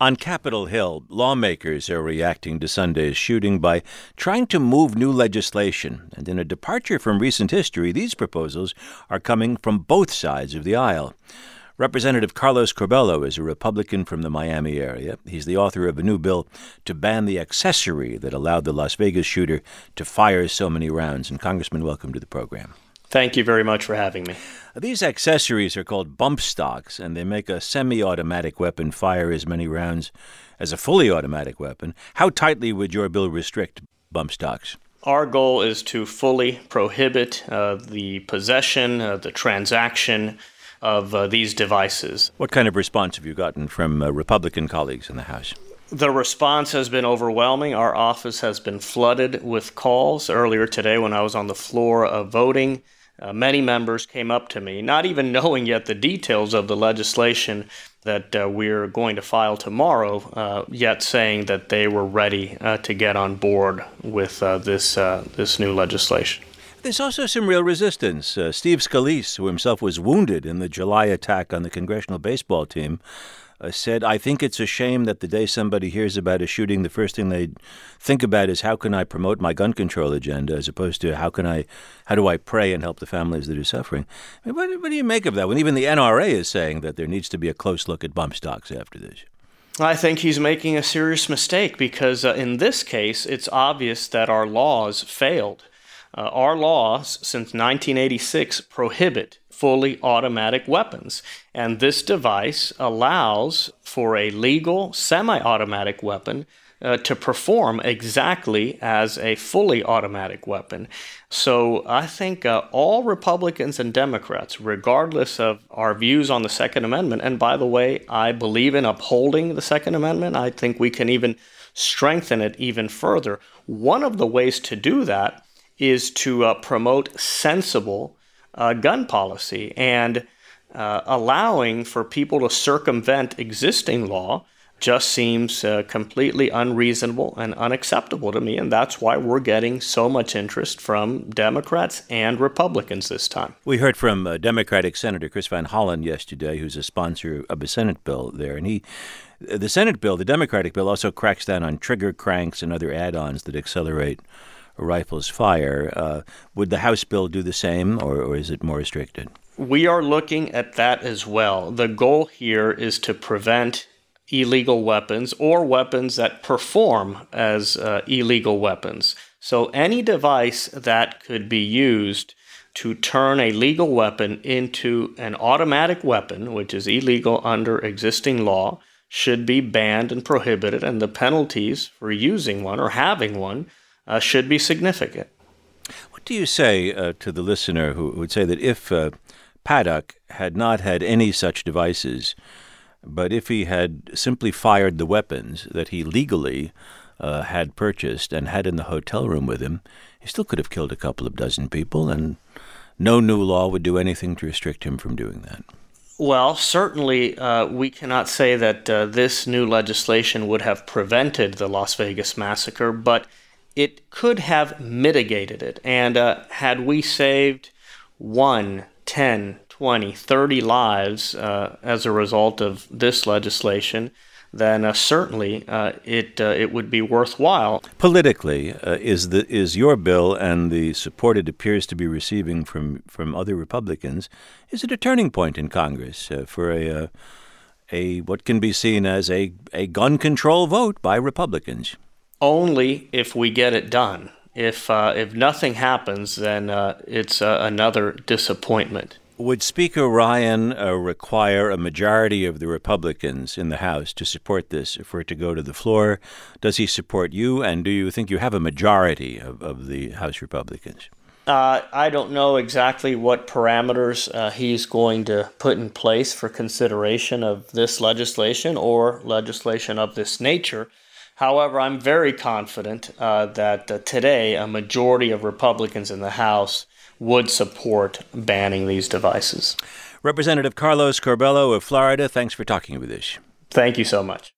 On Capitol Hill, lawmakers are reacting to Sunday's shooting by trying to move new legislation. And in a departure from recent history, these proposals are coming from both sides of the aisle. Representative Carlos Curbelo is a Republican from the Miami area. He's the author of a new bill to ban the accessory that allowed the Las Vegas shooter to fire so many rounds. And Congressman, welcome to the program. Thank you very much for having me. These accessories are called bump stocks, and they make a semi-automatic weapon fire as many rounds as a fully automatic weapon. How tightly would your bill restrict bump stocks? Our goal is to fully prohibit the possession, the transaction of these devices. What kind of response have you gotten from Republican colleagues in the House? The response has been overwhelming. Our office has been flooded with calls. Earlier today, when I was on the floor voting, many members came up to me, not even knowing yet the details of the legislation that we're going to file tomorrow, yet saying that they were ready to get on board with this new legislation. There's also some real resistance. Steve Scalise, who himself was wounded in the July attack on the congressional baseball team, said, "I think it's a shame that the day somebody hears about a shooting, the first thing they think about is how can I promote my gun control agenda, as opposed to how do I pray and help the families that are suffering." I mean, what do you make of that when even the NRA is saying that there needs to be a close look at bump stocks after this? I think he's making a serious mistake because in this case, it's obvious that our laws failed. Our laws since 1986 prohibit fully automatic weapons, and this device allows for a legal semi-automatic weapon to perform exactly as a fully automatic weapon. So I think all Republicans and Democrats, regardless of our views on the Second Amendment, and by the way, I believe in upholding the Second Amendment. I think we can even strengthen it even further. One of the ways to do that is to promote sensible gun policy, and allowing for people to circumvent existing law just seems completely unreasonable and unacceptable to me, and that's why we're getting so much interest from Democrats and Republicans this time. We heard from Democratic Senator Chris Van Hollen yesterday, who's a sponsor of a Senate bill there, and the Senate bill, the Democratic bill, also cracks down on trigger cranks and other add-ons that accelerate a rifle's fire. Would the House bill do the same, or is it more restricted? We are looking at that as well. The goal here is to prevent illegal weapons or weapons that perform as illegal weapons. So any device that could be used to turn a legal weapon into an automatic weapon, which is illegal under existing law, should be banned and prohibited, and the penalties for using one or having one should be significant. What do you say to the listener who would say that if Paddock had not had any such devices, but if he had simply fired the weapons that he legally had purchased and had in the hotel room with him, he still could have killed a couple of dozen people, and no new law would do anything to restrict him from doing that? Well, certainly we cannot say that this new legislation would have prevented the Las Vegas massacre, but it could have mitigated it. And had we saved 1, 10, 20, 30 lives as a result of this legislation, then certainly it would be worthwhile. Politically, is your bill and the support it appears to be receiving from other Republicans, is it a turning point in Congress for a what can be seen as a gun control vote by Republicans? Only if we get it done. If nothing happens, then it's another disappointment. Would Speaker Ryan require a majority of the Republicans in the House to support this for it to go to the floor? Does he support you, and do you think you have a majority of the House Republicans? I don't know exactly what parameters he's going to put in place for consideration of this legislation or legislation of this nature. However, I'm very confident that today a majority of Republicans in the House would support banning these devices. Representative Carlos Curbelo of Florida, thanks for talking with us. Thank you so much.